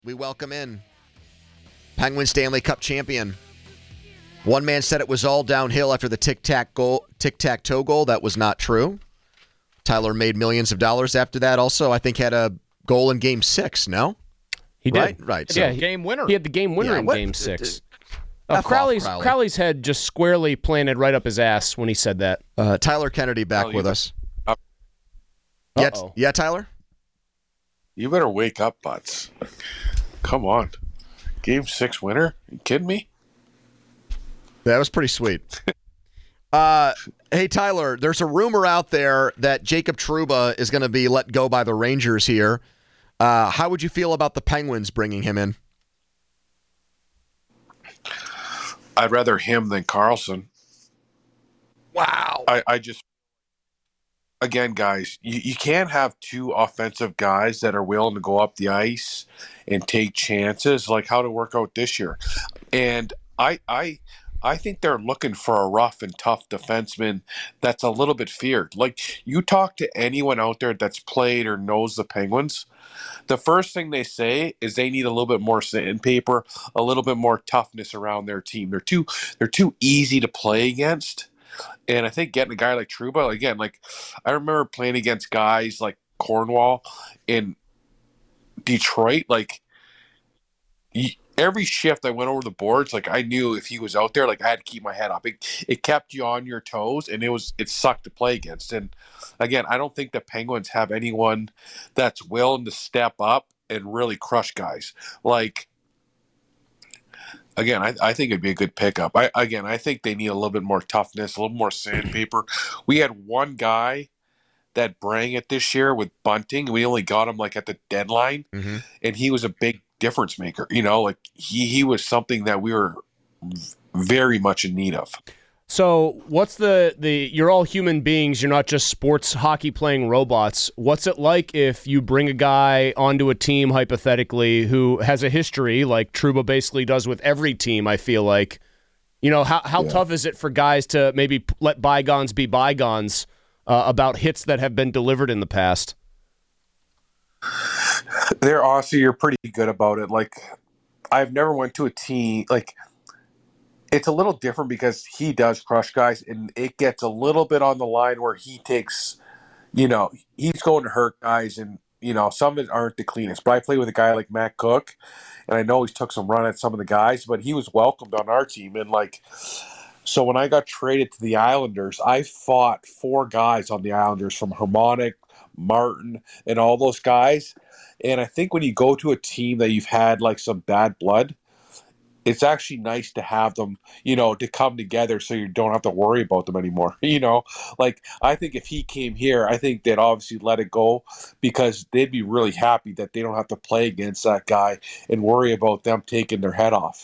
We welcome in Penguin Stanley Cup champion. One man said it was all downhill after the tic-tac-toe goal. That was not true. Tyler made millions of dollars after that also. I think had a goal in Game 6, no? He did. Right. So Yeah, game winner. He had the game winner in Game 6. Crowley. Crowley's head just squarely planted right up his ass when he said that. Tyler Kennedy back with us. Uh-oh. Yeah, Tyler? You better wake up, Butts. Come on. Game 6 winner? You kidding me? That was pretty sweet. Hey, Tyler, there's a rumor out there that Jacob Trouba is going to be let go by the Rangers here. How would you feel about the Penguins bringing him in? I'd rather him than Carlson. Wow. I just, again, guys, you can't have two offensive guys that are willing to go up the ice and take chances like how to work out this year. And I think they're looking for a rough and tough defenseman that's a little bit feared. Like, you talk to anyone out there that's played or knows the Penguins, the first thing they say is they need a little bit more sandpaper, a little bit more toughness around their team. They're too easy to play against. And I think getting a guy like Trouba, again, like I remember playing against guys like Cornwall in Detroit, like every shift I went over the boards, like I knew if he was out there, like I had to keep my head up. It kept you on your toes, and it sucked to play against. And again, I don't think the Penguins have anyone that's willing to step up and really crush guys. Like, again, I think it'd be a good pickup. I think they need a little bit more toughness, a little more sandpaper. We had one guy that bring it this year with Bunting. We only got him like at the deadline, and he was a big difference maker. You know, like he was something that we were very much in need of. So what's the you're all human beings, you're not just sports hockey playing robots. What's it like if you bring a guy onto a team, hypothetically, who has a history like Trouba basically does with every team, I feel like? You know, how tough is it for guys to maybe let bygones be bygones about hits that have been delivered in the past? They're honestly, you're pretty good about it. Like, I've never went to a team, like, it's a little different because he does crush guys, and it gets a little bit on the line where he takes, you know, he's going to hurt guys, and, you know, some of it aren't the cleanest. But I play with a guy like Matt Cook, and I know he's took some run at some of the guys, but he was welcomed on our team. And, like, so when I got traded to the Islanders, I fought 4 guys on the Islanders, from Harmonic, Martin, and all those guys. And I think when you go to a team that you've had, like, some bad blood, it's actually nice to have them, you know, to come together so you don't have to worry about them anymore. You know, like, I think if he came here, I think they'd obviously let it go because they'd be really happy that they don't have to play against that guy and worry about them taking their head off.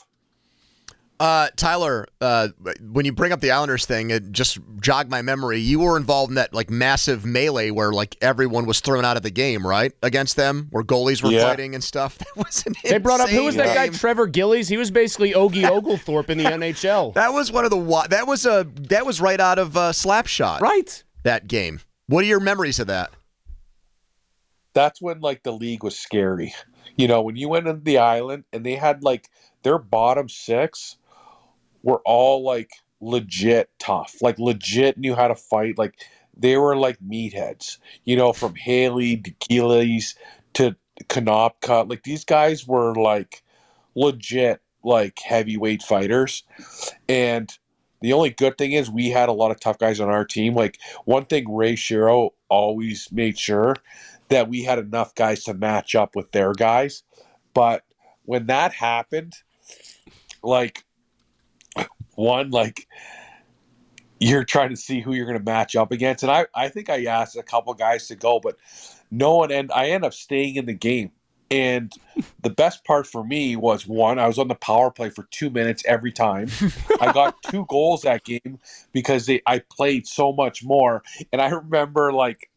Tyler, when you bring up the Islanders thing, it just jogged my memory. You were involved in that like massive melee where like everyone was thrown out of the game, right? Against them, where goalies were fighting and stuff. That was an They brought up, who was that guy, game. Trevor Gillies? He was basically Ogie Oglethorpe in the NHL. That was one of the that was right out of Slapshot. Right. That game. What are your memories of that? That's when, like, the league was scary. You know, when you went into the island and they had, like, their bottom 6 were all, like, legit tough. Like, legit knew how to fight. Like, they were like meatheads. You know, from Haley to Gillies to Konopka. Like, these guys were, like, legit, like, heavyweight fighters. And the only good thing is we had a lot of tough guys on our team. Like, one thing Ray Shero always made sure that we had enough guys to match up with their guys. But when that happened, like, one, like, you're trying to see who you're going to match up against. And I think I asked a couple guys to go, but no one, and I ended up staying in the game. And the best part for me was, one, I was on the power play for 2 minutes every time. I got 2 goals that game because I played so much more. And I remember, like,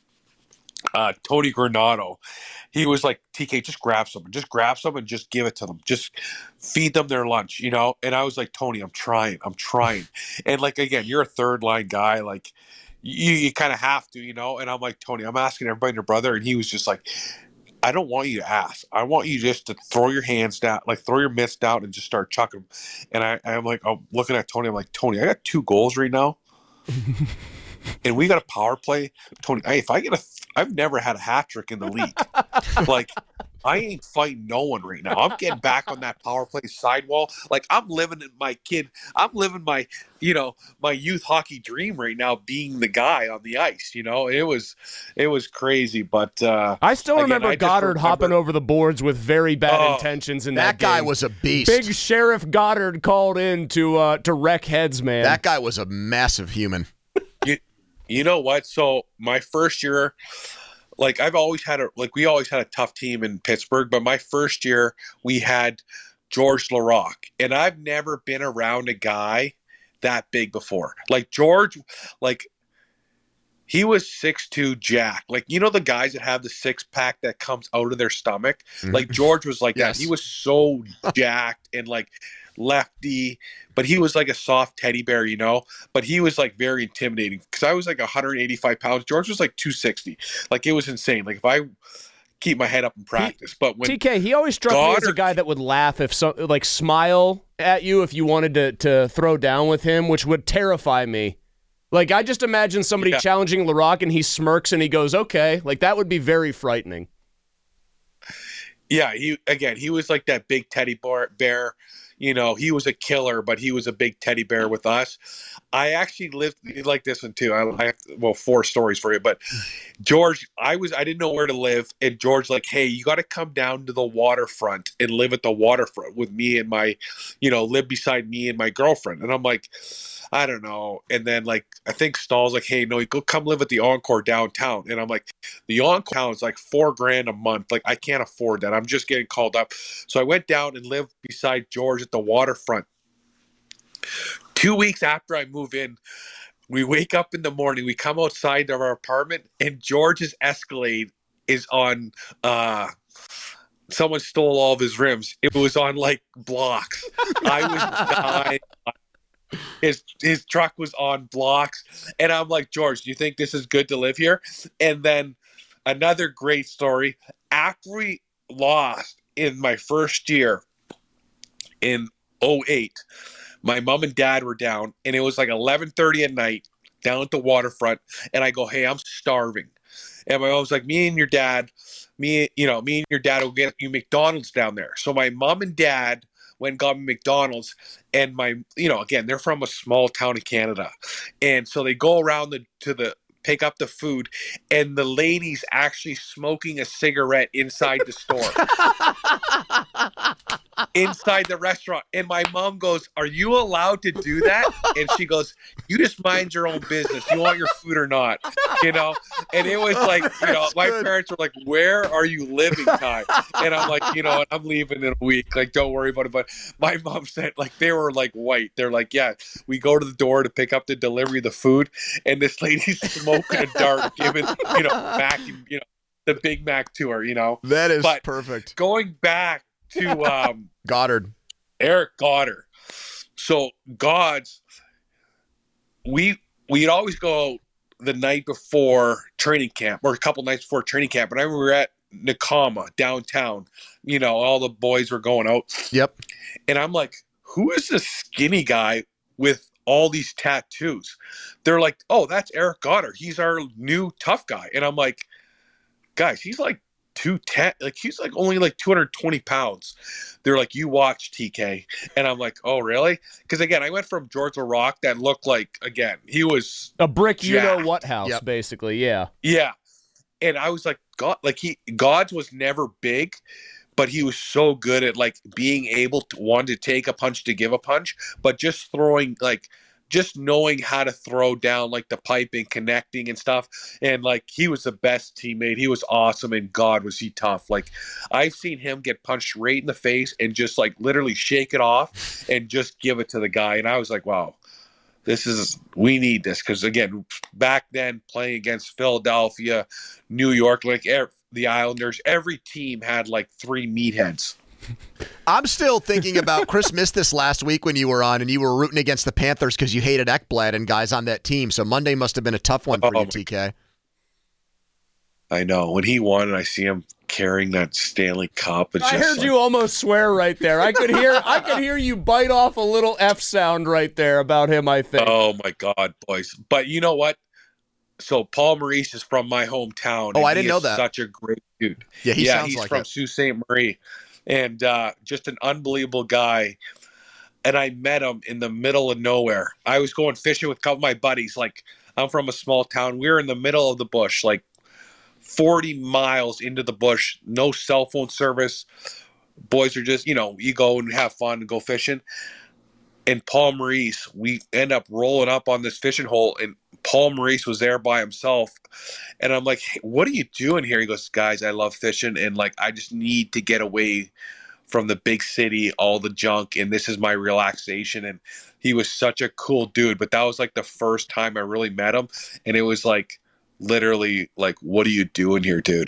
Tony Granato, he was like, TK, just grab some and just give it to them. Just feed them their lunch, you know? And I was like, Tony, I'm trying. And, like, again, you're a third line guy. Like, you kind of have to, you know? And I'm like, Tony, I'm asking everybody and your brother. And he was just like, I don't want you to ask. I want you just to throw your hands down, like throw your mitts down and just start chucking them. And I'm like, I'm looking at Tony. I'm like, Tony, I got 2 goals right now. And we got a power play. Tony, if I get I've never had a hat trick in the league. Like, I ain't fighting no one right now. I'm getting back on that power play sidewall. Like, I'm living my my youth hockey dream right now, being the guy on the ice. It was crazy. But I still remember Goddard hopping over the boards with very bad intentions in that game. That guy was a beast. Big Sheriff Goddard called in to wreck heads, man. That guy was a massive human. You know what? So my first year, like we always had a tough team in Pittsburgh, but my first year we had George Laraque, and I've never been around a guy that big before. Like George, like he was 6'2", jacked. Like, the guys that have the 6-pack that comes out of their stomach. Mm-hmm. Like George was like yes. that. He was so jacked and like lefty, but he was like a soft teddy bear, but he was like very intimidating because I was like 185 pounds. George was like 260. Like, it was insane. Like, if I keep my head up in practice, but when TK, he always struck me as a guy that would laugh smile at you if you wanted to throw down with him, which would terrify me. Like, I just imagine somebody challenging Laraque and he smirks and he goes, okay. Like, that would be very frightening. Yeah, he was like that big teddy bear. He was a killer, but he was a big teddy bear with us. I actually lived like this one too. I have 4 stories for you, but George, I didn't know where to live, and George like, hey, you got to come down to the waterfront and live at the waterfront with me and my, live beside me and my girlfriend. And I'm like, I don't know. And then like, I think Stahl's like, hey, no, you go come live at the Encore downtown. And I'm like, the Encore is like $4,000 a month. Like, I can't afford that. I'm just getting called up. So I went down and lived beside George at the waterfront. 2 weeks after I move in, we wake up in the morning, we come outside of our apartment, and George's Escalade is on, someone stole all of his rims. It was on like blocks. I was dying. His truck was on blocks, and I'm like, George, do you think this is good to live here? And then another great story, after we lost in my first year in 2008, my mom and dad were down, and it was like 11:30 at night down at the waterfront, and I go, hey, I'm starving. And my mom's like, me and your dad will get you McDonald's down there. So my mom and dad went and got me McDonald's, and again, they're from a small town in Canada. And so they go around pick up the food, and the lady's actually smoking a cigarette inside the store. Inside the restaurant. And my mom goes, are you allowed to do that? And she goes, you just mind your own business. You want your food or not? And it was like, my parents were like, where are you living time? And I'm like, I'm leaving in a week. Like, don't worry about it. But my mom said, like, they were like white. They're like, yeah, we go to the door to pick up the delivery of the food, and this lady's smoking a dart, giving, Mac, the Big Mac to her, That is perfect. Going back to Goddard. Eric Goddard. So God's, we'd always go the night before training camp, or a couple nights before training camp. And I remember we were at Nakama downtown. All the boys were going out. Yep. And I'm like, who is this skinny guy with all these tattoos? They're like, oh, that's Eric Goddard. He's our new tough guy. And I'm like, guys, he's like 210, like he's like only like 220 pounds. They're like, you watch, TK. And I'm like, oh, really? Because again, I went from George Laraque that looked like, again, he was a brick, jacked. what house, basically. Yeah. And I was like, God's was never big, but he was so good at like being able to want to take a punch to give a punch, but just throwing, like, just knowing how to throw down like the pipe and connecting and stuff. And like, he was the best teammate. He was awesome. And God, was he tough. Like, I've seen him get punched right in the face and just like literally shake it off and just give it to the guy. And I was like, wow, we need this. Cause again, back then playing against Philadelphia, New York, like the Islanders, every team had like 3 meatheads. I'm still thinking about Chris missed this last week when you were on and you were rooting against the Panthers because you hated Ekblad and guys on that team. So Monday must have been a tough one for you, TK. I know. When he won and I see him carrying that Stanley Cup. It's I just heard like, you almost swear right there. I could hear you bite off a little F sound right there about him, I think. oh my God, boys. But you know what? So Paul Maurice is from my hometown. Oh, and I didn't he know is that. Such a great dude. Yeah, sounds he's like from it. Sault Ste. Marie. And just an unbelievable guy. And I met him in the middle of nowhere. I was going fishing with a couple of my buddies. Like, I'm from a small town. We were in the middle of the bush, like 40 miles into the bush, no cell phone service. Boys are just, you go and have fun and go fishing. And Paul Maurice, we end up rolling up on this fishing hole, and Paul Maurice was there by himself. And I'm like, hey, what are you doing here? He goes, guys, I love fishing, and like I just need to get away from the big city, all the junk, and this is my relaxation. And he was such a cool dude. But that was like the first time I really met him, and it was like literally like, what are you doing here, dude?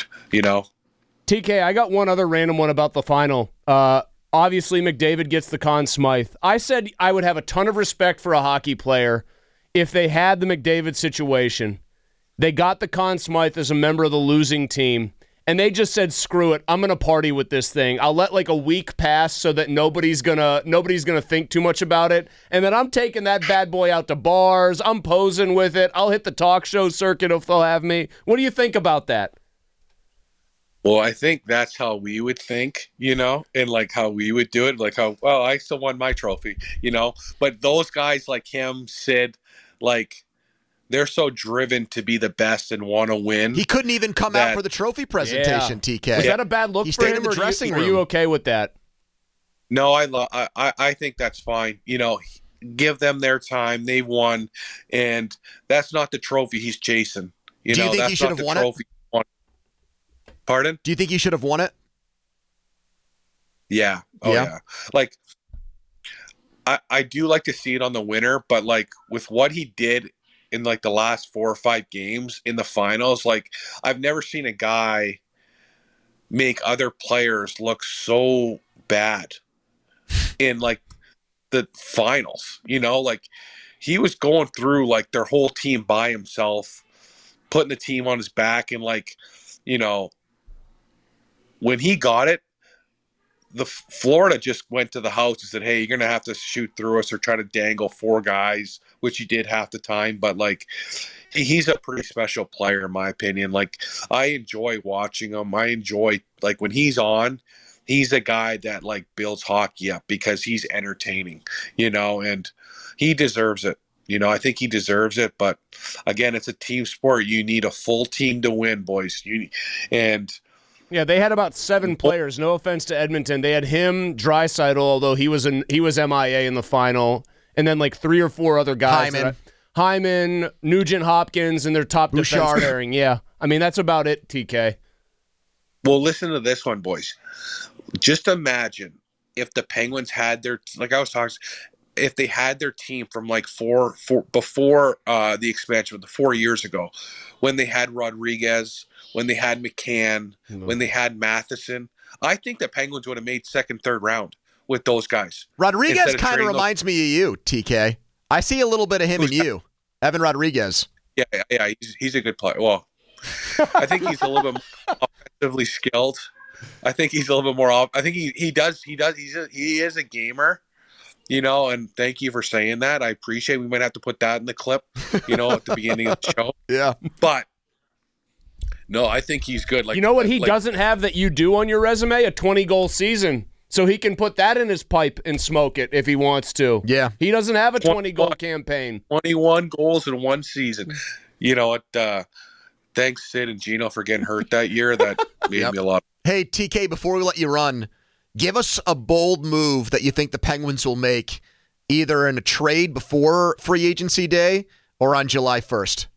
TK, I got one other random one about the final. Obviously, McDavid gets the Conn Smythe. I said I would have a ton of respect for a hockey player if they had the McDavid situation. They got the Conn Smythe as a member of the losing team, and they just said, screw it, I'm going to party with this thing. I'll let like a week pass so that nobody's gonna think too much about it, and then I'm taking that bad boy out to bars. I'm posing with it. I'll hit the talk show circuit if they'll have me. What do you think about that? Well, I think that's how we would think, and like how we would do it. Like how, well, I still won my trophy, But those guys like him, Sid, like they're so driven to be the best and want to win. He couldn't even come out for the trophy presentation, yeah. TK. Was that a bad look he for stayed him, in the dressing room. room. Are you okay with that? No, I think that's fine. Give them their time. They won, and that's not the trophy he's chasing. Do you think that's he should not have the won trophy. Pardon? Do you think he should have won it? Yeah. Oh, yeah. Like, I do like to see it on the winner, but like with what he did in like the last 4 or 5 games in the finals, like I've never seen a guy make other players look so bad in like the finals, like he was going through like their whole team by himself, putting the team on his back, and like, when he got it, the Florida just went to the house and said, hey, you're going to have to shoot through us or try to dangle 4 guys, which he did half the time. But, like, he's a pretty special player, in my opinion. Like, I enjoy watching him. I enjoy, like, when he's on, he's a guy that, like, builds hockey up because he's entertaining, and he deserves it. I think he deserves it. But, again, it's a team sport. You need a full team to win, boys. Yeah, they had about 7 players. No offense to Edmonton. They had him, Draisaitl, although he was MIA in the final, and then like 3 or 4 other guys. Hyman, Nugent Hopkins, and their top defense pairing. Yeah, I mean, that's about it, TK. Well, listen to this one, boys. Just imagine if the Penguins had their, like I was talking, if they had their team from like before the expansion, 4 years ago, when they had Rodriguez, when they had McCann, when they had Matheson. I think the Penguins would have made second, third round with those guys. Rodriguez kind of reminds me of you, TK. I see a little bit of him in you, Evan Rodriguez. Yeah, he's a good player. Well, I think he's a little bit more offensively skilled. I think he's a little bit more. I think he is a gamer. And thank you for saying that. I appreciate it. We might have to put that in the clip, at the beginning of the show. Yeah. But, no, I think he's good. Like, you know what he doesn't have that you do on your resume? A 20-goal season. So he can put that in his pipe and smoke it if he wants to. Yeah. He doesn't have a 20-goal campaign. 21 goals in one season. You know what? Thanks, Sid and Gino, for getting hurt that year. That made me a lot. Hey, TK, before we let you run, give us a bold move that you think the Penguins will make, either in a trade before free agency day or on July 1st.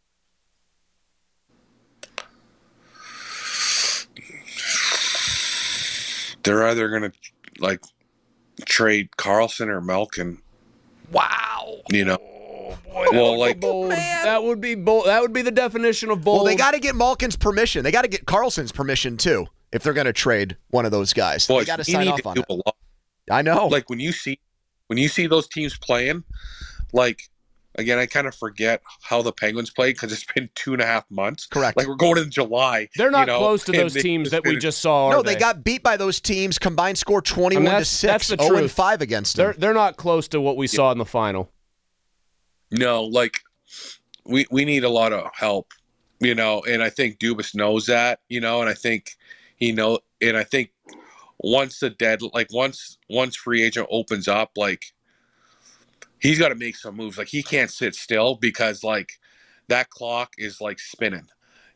They're either going to, trade Carlson or Malkin. Wow. Oh, boy, that would be bold. That would be the definition of bold. Well, they got to get Malkin's permission. They got to get Carlson's permission, too, if they're going to trade one of those guys. Boys, they got to sign off on it. A lot. I know. Like, when you see those teams playing, like, again, I kind of forget how the Penguins played because it's been 2.5 months. Correct. Like we're going in July. They're not close to those teams that we just saw. No, they got beat by those teams. Combined score 21-6. That's the 0-5 against them. They're not close to what we saw in the final. No, like we need a lot of help, and I think Dubas knows that, and I think and I think once once free agent opens up, like he's got to make some moves. Like he can't sit still because like that clock is like spinning,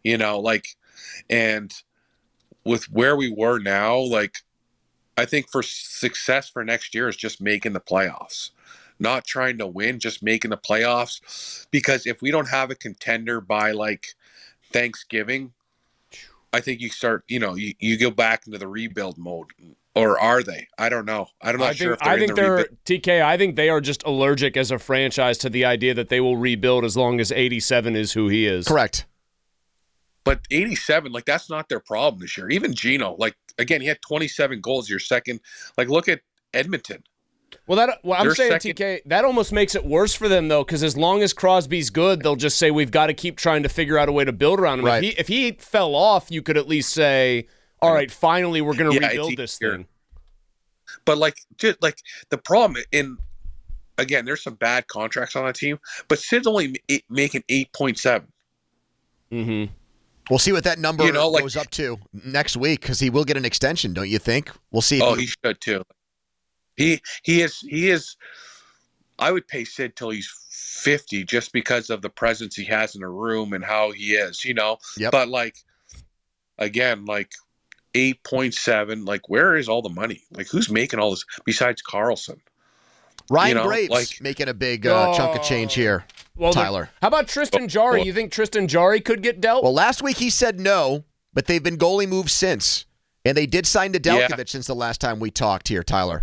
and with where we were now, like I think for success for next year is just making the playoffs. Not trying to win, just making the playoffs. Because if we don't have a contender by like Thanksgiving, I think you start, you go back into the rebuild mode. Or are they? I don't know. I'm not sure if they're in the rebuild. TK, I think they are just allergic as a franchise to the idea that they will rebuild as long as 87 is who he is. Correct. But 87, like that's not their problem this year. Even Gino, like again, he had 27 goals. Your second, like look at Edmonton. Well, I'm saying, TK, that almost makes it worse for them, though, because as long as Crosby's good, they'll just say we've got to keep trying to figure out a way to build around him. Right. If he fell off, you could at least say, all right, finally we're going to rebuild this thing. But, just the problem, again, there's some bad contracts on that team, but Sid's only making 8.7. Mm-hmm. We'll see what that number goes up to next week because he will get an extension, don't you think? We'll see. He should, too. He is. I would pay Sid till he's 50 just because of the presence he has in a room and how he is, Yep. But again, 8.7. Like, where is all the money? Like, who's making all this besides Carlson? Ryan Graves making a big chunk of change here. Well, Tyler, how about Tristan Jarry? You think Tristan Jarry could get dealt? Well, last week he said no, but they've been goalie moves since, and they did sign Nedeljkovic since the last time we talked here, Tyler.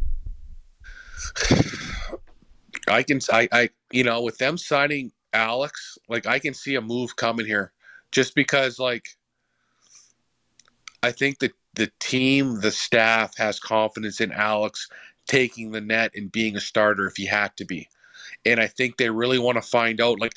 With them signing Alex, I can see a move coming here just because, I think that the team, the staff has confidence in Alex taking the net and being a starter if he had to be. And I think they really want to find out, what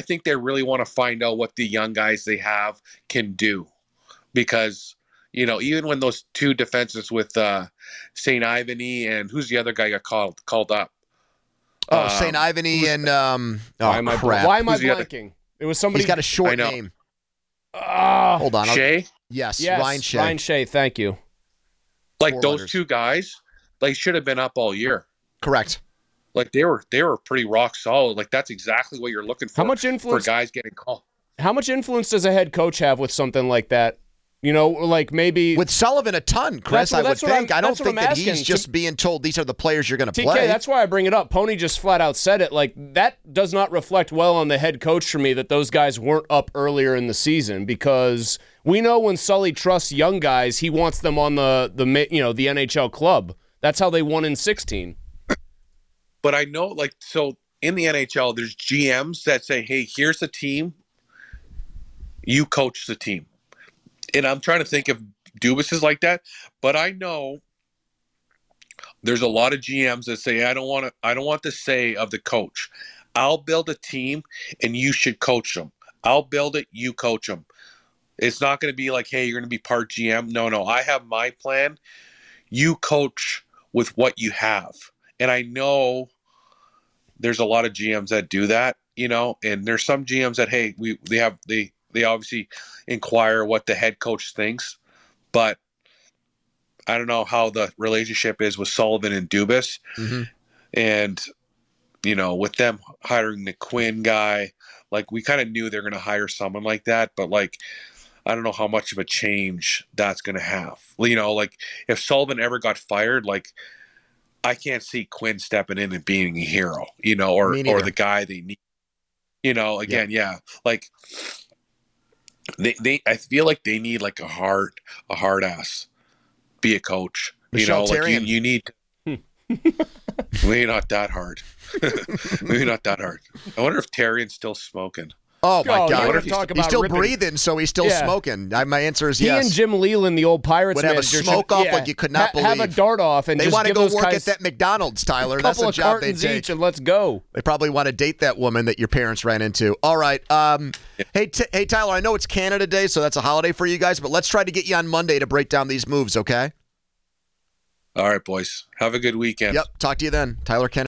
the young guys they have can do because, even when those two defenses with St. Ivany and who's the other guy got called up? St. Ivany and why am I blanking? It was somebody. He's got a short name. Hold on. Shea? Yes, Ryan Shea. Ryan Shea, thank you. Those two guys, should have been up all year. Correct. They were pretty rock solid. That's exactly what you're looking for. How much influence for guys getting called? How much influence does a head coach have with something like that? Maybe with Sullivan a ton, Chris. I would think. I don't think that he's just being told these are the players you're going to play. That's why I bring it up. Pony just flat out said it. That does not reflect well on the head coach for me that those guys weren't up earlier in the season because we know when Sully trusts young guys, he wants them on the NHL club. That's how they won in 16. But I know, so in the NHL, there's GMs that say, "Hey, here's the team. You coach the team." And I'm trying to think if Dubas is like that, but I know there's a lot of GMs that say, I don't want the say of the coach. I'll build a team and you should coach them. I'll build it, you coach them. It's not going to be like, hey, you're going to be part GM. No, I have my plan. You coach with what you have. And I know there's a lot of GMs that do that, and there's some GMs that, hey, they obviously inquire what the head coach thinks, but I don't know how the relationship is with Sullivan and Dubas. Mm-hmm. And, with them hiring the Quinn guy, we kind of knew they're going to hire someone like that, but I don't know how much of a change that's going to have. If Sullivan ever got fired, I can't see Quinn stepping in and being a hero, or the guy they need. I feel like they need a hard ass be a coach. Michel Therrien. You need maybe not that hard. Maybe not that hard. I wonder if Terrian's still smoking. Oh, my Oh, you God. wanna talk He's about still ripping- breathing, so he's still Yeah. smoking. My answer is He yes. and Jim Leland, the old Pirates Would have a manager, smoke should- off yeah, like you could not have a believe. dart off and They just want to give go those work guys at that McDonald's, Tyler. a That's couple a of job they cartons take. each, and let's go. They probably want to date that woman that your parents ran into. All right. Hey, Tyler, I know it's Canada Day, so that's a holiday for you guys, but let's try to get you on Monday to break down these moves, okay? All right, boys. Have a good weekend. Yep. Talk to you then. Tyler Kennedy.